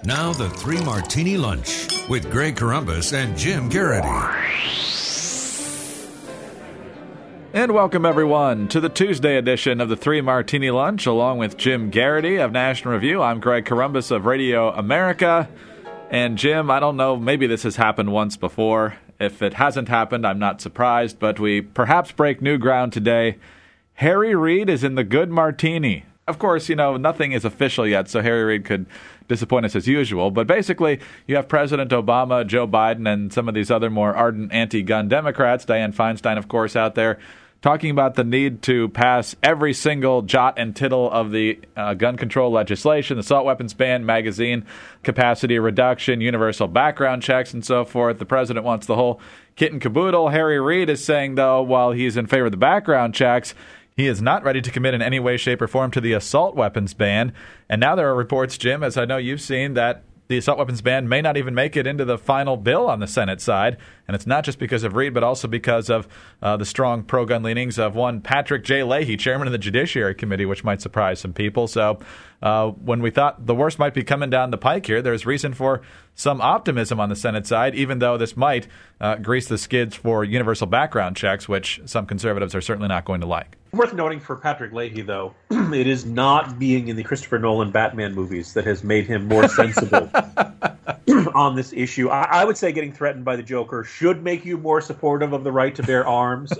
Now the Three Martini Lunch with Greg Corombos and Jim Garrity. And welcome, everyone, to the Tuesday edition of the Three Martini Lunch, along with Jim Garrity of National Review. I'm Greg Corombos of Radio America. And Jim, I don't know, maybe this has happened once before. If it hasn't happened, I'm not surprised, but we perhaps break new ground today. Harry Reid is in the good martini. Of course, nothing is official yet, so Harry Reid could disappoint us as usual. But basically, you have President Obama, Joe Biden, and some of these other more ardent anti-gun Democrats, Dianne Feinstein, of course, out there, talking about the need to pass every single jot and tittle of the gun control legislation, the assault weapons ban, magazine capacity reduction, universal background checks, and so forth. The president wants the whole kit and caboodle. Harry Reid is saying, though, while he's in favor of the background checks, he is not ready to commit in any way, shape, or form to the assault weapons ban. And now there are reports, Jim, as I know you've seen, that the assault weapons ban may not even make it into the final bill on the Senate side. And it's not just because of Reid, but also because of the strong pro-gun leanings of one Patrick J. Leahy, chairman of the Judiciary Committee, which might surprise some people. So when we thought the worst might be coming down the pike here, there's reason for some optimism on the Senate side, even though this might grease the skids for universal background checks, which some conservatives are certainly not going to like. Worth noting for Patrick Leahy, though, it is not being in the Christopher Nolan Batman movies that has made him more sensible on this issue. I would say getting threatened by the Joker should make you more supportive of the right to bear arms.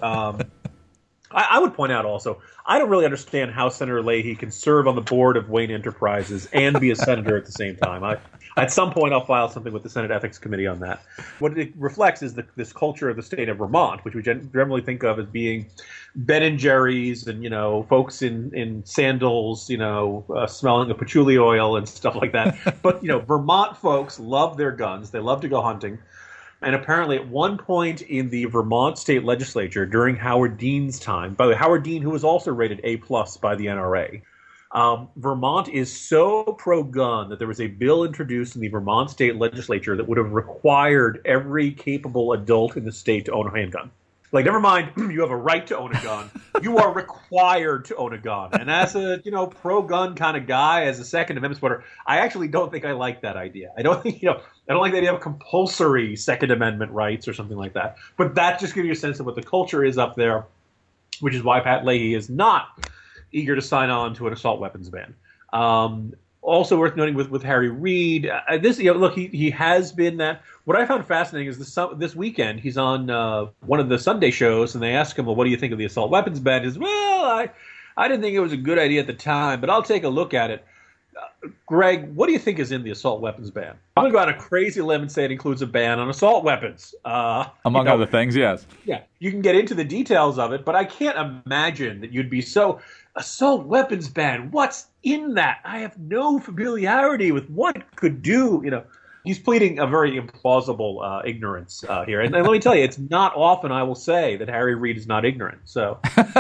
I would point out also, I don't really understand how Senator Leahy can serve on the board of Wayne Enterprises and be a senator at the same time. At some point, I'll file something with the Senate Ethics Committee on that. What it reflects is this culture of the state of Vermont, which we generally think of as being Ben and Jerry's and, folks in sandals, smelling of patchouli oil and stuff like that. But, Vermont folks love their guns. They love to go hunting. And apparently at one point in the Vermont state legislature during Howard Dean's time, by the way, Howard Dean, who was also rated A+ by the NRA, Vermont is so pro-gun that there was a bill introduced in the Vermont state legislature that would have required every capable adult in the state to own a handgun. Like, never mind, you have a right to own a gun. You are required to own a gun. And as a, pro-gun kind of guy, as a Second Amendment supporter, I actually don't think I like that idea. I don't think, I don't like the idea of compulsory Second Amendment rights or something like that. But that just gives you a sense of what the culture is up there, which is why Pat Leahy is not eager to sign on to an assault weapons ban. Also worth noting with Harry Reid, look, he has been that. What I found fascinating is this weekend he's on one of the Sunday shows, and they ask him, well, what do you think of the assault weapons ban? He says, well, I didn't think it was a good idea at the time, but I'll take a look at it. Greg, what do you think is in the assault weapons ban? I'm going to go on a crazy limb and say it includes a ban on assault weapons. Among other things, yes. Yeah, you can get into the details of it, but I can't imagine that you'd be so... Assault weapons ban, what's in that? I have no familiarity with what it could do. He's pleading a very implausible ignorance here. And let me tell you, it's not often I will say that Harry Reid is not ignorant. So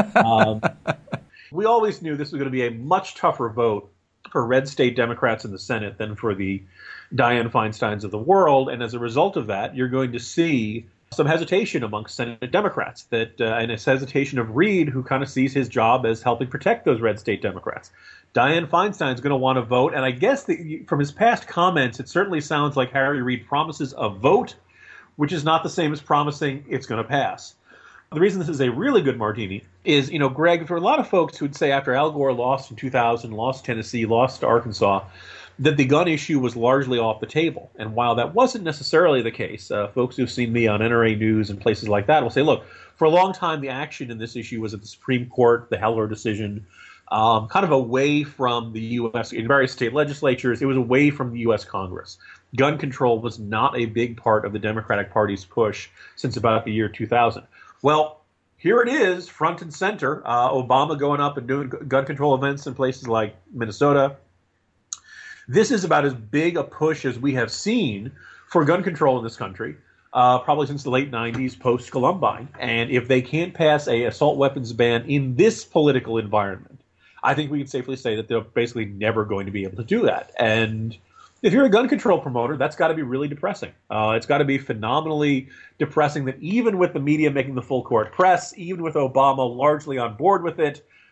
we always knew this was going to be a much tougher vote for red state Democrats in the Senate than for the Dianne Feinsteins of the world. And as a result of that, you're going to see some hesitation amongst Senate Democrats, and it's hesitation of Reid, who kind of sees his job as helping protect those red state Democrats. Dianne Feinstein is going to want to vote, and I guess from his past comments, it certainly sounds like Harry Reid promises a vote, which is not the same as promising it's going to pass. The reason this is a really good martini is, Greg, for a lot of folks who would say after Al Gore lost in 2000, lost Tennessee, lost to Arkansas, that the gun issue was largely off the table. And while that wasn't necessarily the case, folks who've seen me on NRA News and places like that will say, look, for a long time the action in this issue was at the Supreme Court, the Heller decision, kind of away from the U.S. in various state legislatures. It was away from the U.S. Congress. Gun control was not a big part of the Democratic Party's push since about the year 2000. Well, here it is, front and center. Obama going up and doing gun control events in places like Minnesota. This is about as big a push as we have seen for gun control in this country, probably since the late 90s, post-Columbine. And if they can't pass a assault weapons ban in this political environment, I think we can safely say that they're basically never going to be able to do that. And if you're a gun control promoter, that's got to be really depressing. It's got to be phenomenally depressing that even with the media making the full court press, even with Obama largely on board with it,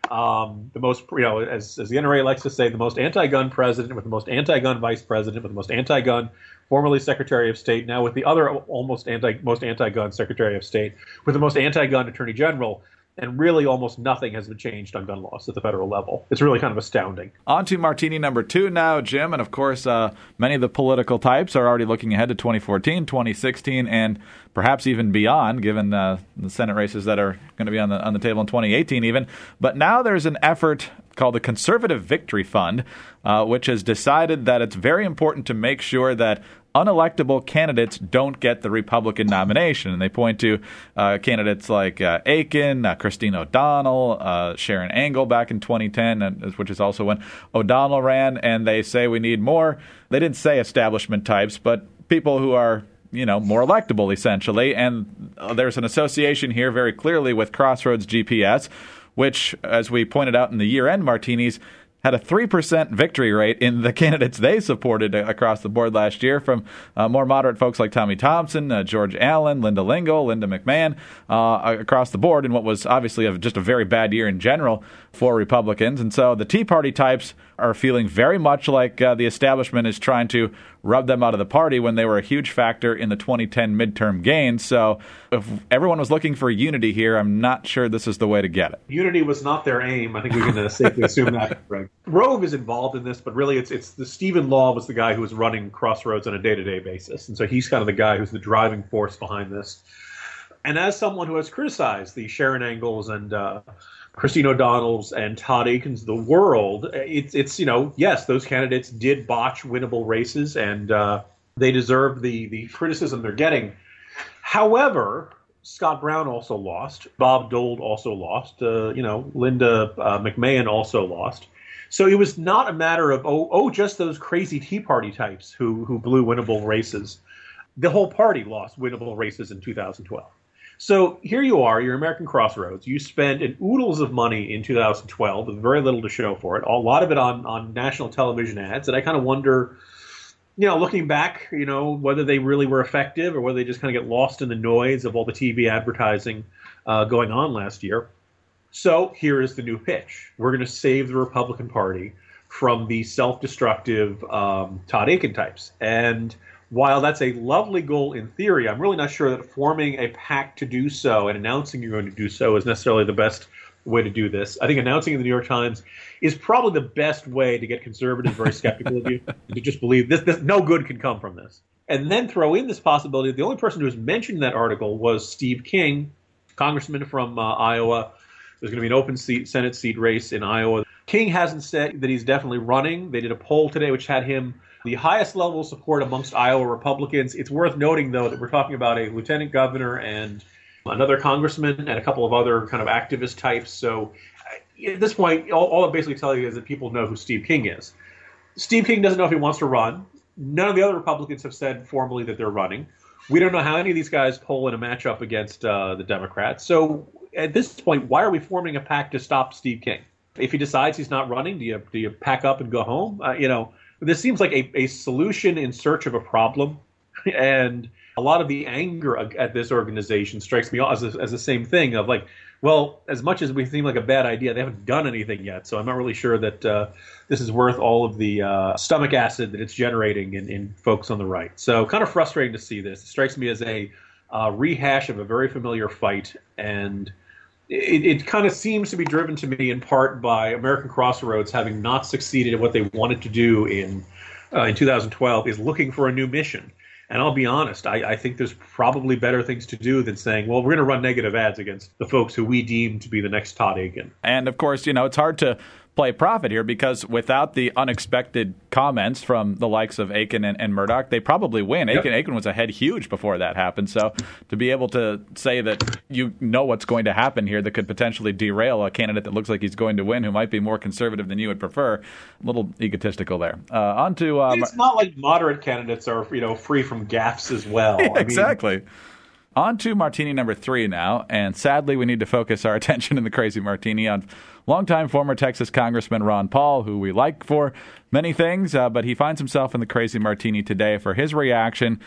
The most, as the NRA likes to say, the most anti-gun president with the most anti-gun vice president with the most anti-gun formerly Secretary of State, now with the other most anti-gun Secretary of State, with the most anti-gun Attorney General. And really almost nothing has been changed on gun laws at the federal level. It's really kind of astounding. On to martini number 2 now, Jim. And of course, many of the political types are already looking ahead to 2014, 2016, and perhaps even beyond, given the Senate races that are going to be on the table in 2018 even. But now there's an effort called the Conservative Victory Fund, which has decided that it's very important to make sure that unelectable candidates don't get the Republican nomination. And they point to candidates like Aiken, Christine O'Donnell, Sharon Angle back in 2010, which is also when O'Donnell ran, and they say we need more. They didn't say establishment types, but people who are more electable, essentially. And there's an association here very clearly with Crossroads GPS, which, as we pointed out in the year-end martinis, had a 3% victory rate in the candidates they supported across the board last year, from more moderate folks like Tommy Thompson, George Allen, Linda Lingle, Linda McMahon, across the board in what was obviously just a very bad year in general for Republicans. And so the Tea Party types are feeling very much like the establishment is trying to rub them out of the party when they were a huge factor in the 2010 midterm gains. So if everyone was looking for unity here, I'm not sure this is the way to get it. Unity was not their aim. I think we can safely assume that, Greg. Rove is involved in this, but really it's the Stephen Law was the guy who was running Crossroads on a day-to-day basis. And so he's kind of the guy who's the driving force behind this. And as someone who has criticized the Sharon Angles and Christine O'Donnell's and Todd Aiken's of the world, it's yes, those candidates did botch winnable races, and they deserve the criticism they're getting. However, Scott Brown also lost. Bob Dole also lost. Linda McMahon also lost. So it was not a matter of, just those crazy Tea Party types who blew winnable races. The whole party lost winnable races in 2012. So here you are, you're American Crossroads. You spend an oodles of money in 2012 with very little to show for it, a lot of it on national television ads. And I kind of wonder, looking back, whether they really were effective or whether they just kind of get lost in the noise of all the TV advertising going on last year. So here is the new pitch. We're going to save the Republican Party from the self-destructive Todd Aiken types. And while that's a lovely goal in theory, I'm really not sure that forming a pact to do so and announcing you're going to do so is necessarily the best way to do this. I think announcing in the New York Times is probably the best way to get conservatives very skeptical of you, and to just believe this no good can come from this. And then throw in this possibility that the only person who was mentioned in that article was Steve King, congressman from Iowa. There's going to be an open Senate seat race in Iowa. King hasn't said that he's definitely running. They did a poll today which had him the highest level of support amongst Iowa Republicans. It's worth noting, though, that we're talking about a lieutenant governor and another congressman and a couple of other kind of activist types. So at this point, all I basically tell you is that people know who Steve King is. Steve King doesn't know if he wants to run. None of the other Republicans have said formally that they're running. We don't know how any of these guys poll in a matchup against the Democrats. So at this point, why are we forming a pact to stop Steve King? If he decides he's not running, do you pack up and go home? This seems like a solution in search of a problem, and a lot of the anger at this organization strikes me as the same thing of like, well, as much as we seem like a bad idea, they haven't done anything yet, so I'm not really sure that this is worth all of the stomach acid that it's generating in folks on the right. So kind of frustrating to see this. It strikes me as a rehash of a very familiar fight, and it kind of seems to be driven to me in part by American Crossroads having not succeeded at what they wanted to do in 2012, is looking for a new mission. And I'll be honest, I think there's probably better things to do than saying, well, we're going to run negative ads against the folks who we deem to be the next Todd Aiken. And, of course, it's hard to play profit here because without the unexpected comments from the likes of Aiken and Murdoch, they probably win. Yep. Aiken was ahead huge before that happened. So to be able to say that you know what's going to happen here that could potentially derail a candidate that looks like he's going to win, who might be more conservative than you would prefer, a little egotistical there. On to it's not like moderate candidates are free from gaffes as well. Yeah, exactly. On to martini number 3 now, and sadly we need to focus our attention in the Crazy Martini on longtime former Texas Congressman Ron Paul, who we like for many things, but he finds himself in the Crazy Martini today for his reaction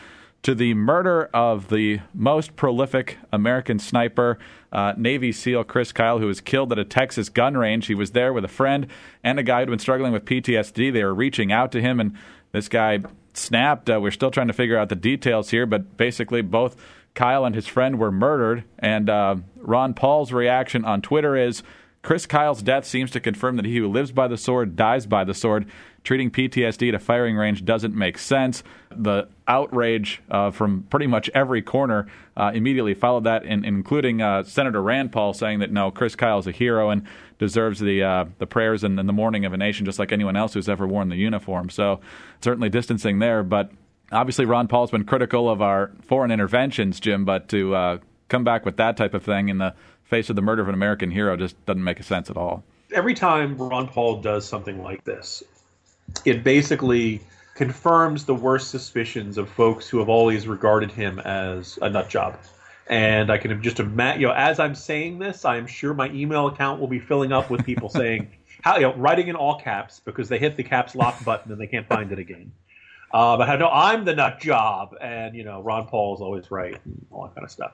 to the murder of the most prolific American sniper, Navy SEAL Chris Kyle, who was killed at a Texas gun range. He was there with a friend and a guy who'd been struggling with PTSD. They were reaching out to him, and this guy snapped. We're still trying to figure out the details here, but basically both Kyle and his friend were murdered. And Ron Paul's reaction on Twitter is, Chris Kyle's death seems to confirm that he who lives by the sword dies by the sword. Treating PTSD at a firing range doesn't make sense. The outrage from pretty much every corner immediately followed that, including Senator Rand Paul saying that, no, Chris Kyle is a hero and deserves the prayers and the mourning of a nation just like anyone else who's ever worn the uniform. So certainly distancing there. But obviously Ron Paul's been critical of our foreign interventions, Jim, but to come back with that type of thing in the face of the murder of an American hero just doesn't make sense at all. Every time Ron Paul does something like this, it basically confirms the worst suspicions of folks who have always regarded him as a nut job. And I can just imagine, as I'm saying this, I'm sure my email account will be filling up with people saying, writing in all caps because they hit the caps lock button and they can't find it again. But I know I'm the nut job, and Ron Paul is always right, and all that kind of stuff.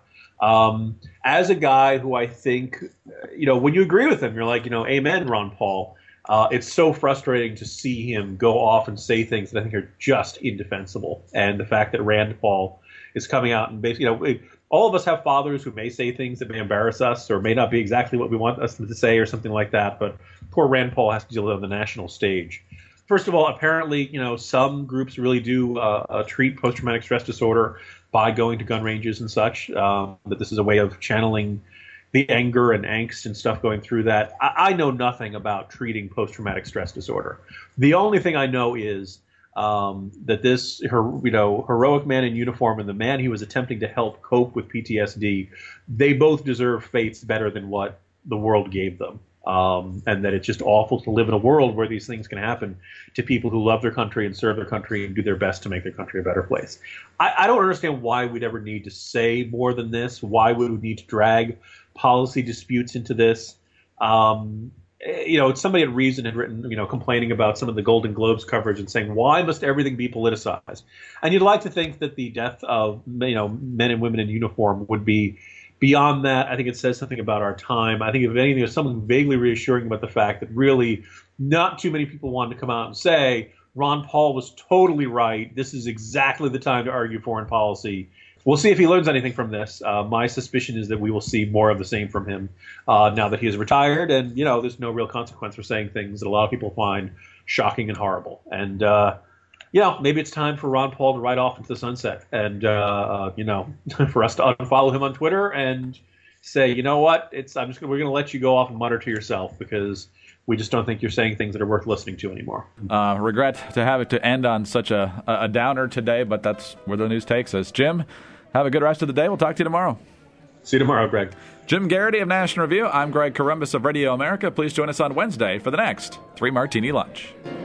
As a guy who I think, when you agree with him, you're like, amen, Ron Paul. It's so frustrating to see him go off and say things that I think are just indefensible. And the fact that Rand Paul is coming out and basically, all of us have fathers who may say things that may embarrass us or may not be exactly what we want us to say or something like that. But poor Rand Paul has to deal with it on the national stage. First of all, apparently, some groups really do treat post-traumatic stress disorder by going to gun ranges and such, that this is a way of channeling the anger and angst and stuff going through that. I know nothing about treating post-traumatic stress disorder. The only thing I know is that this heroic man in uniform and the man he was attempting to help cope with PTSD, they both deserve fates better than what the world gave them. And that it's just awful to live in a world where these things can happen to people who love their country and serve their country and do their best to make their country a better place. I don't understand why we'd ever need to say more than this. Why would we need to drag policy disputes into this? Somebody at Reason had written, complaining about some of the Golden Globes coverage and saying, why must everything be politicized? And you'd like to think that the death of, men and women in uniform would be beyond that. I think it says something about our time. I think if anything, there's something vaguely reassuring about the fact that really not too many people wanted to come out and say, Ron Paul was totally right. This is exactly the time to argue foreign policy. We'll see if he learns anything from this. My suspicion is that we will see more of the same from him now that he is retired. And, there's no real consequence for saying things that a lot of people find shocking and horrible. And, maybe it's time for Ron Paul to ride off into the sunset and, for us to unfollow him on Twitter and say, you know what, we're going to let you go off and mutter to yourself because we just don't think you're saying things that are worth listening to anymore. Regret to have it to end on such a downer today, but that's where the news takes us. Jim, have a good rest of the day. We'll talk to you tomorrow. See you tomorrow, Greg. Jim Garrity of National Review. I'm Greg Corombos of Radio America. Please join us on Wednesday for the next 3 Martini Lunch.